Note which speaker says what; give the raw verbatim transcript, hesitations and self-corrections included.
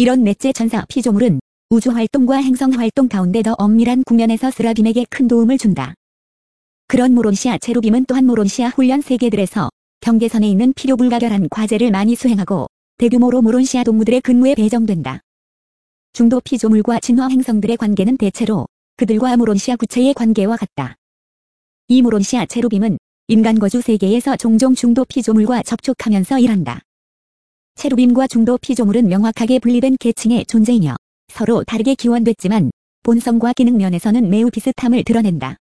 Speaker 1: 이런 넷째 천사 피조물은 우주활동과 행성활동 가운데 더 엄밀한 국면에서 스라빔에게 큰 도움을 준다. 그런 모론시아 체루빔은 또한 모론시아 훈련 세계들에서 경계선에 있는 필요불가결한 과제를 많이 수행하고 대규모로 모론시아 동무들의 근무에 배정된다. 중도 피조물과 진화 행성들의 관계는 대체로 그들과 모론시아 구체의 관계와 같다. 이 모론시아 체루빔은 인간 거주 세계에서 종종 중도 피조물과 접촉하면서 일한다. 체루빔과 중도 피조물은 명확하게 분리된 계층의 존재이며 서로 다르게 기원됐지만 본성과 기능 면에서는 매우 비슷함을 드러낸다.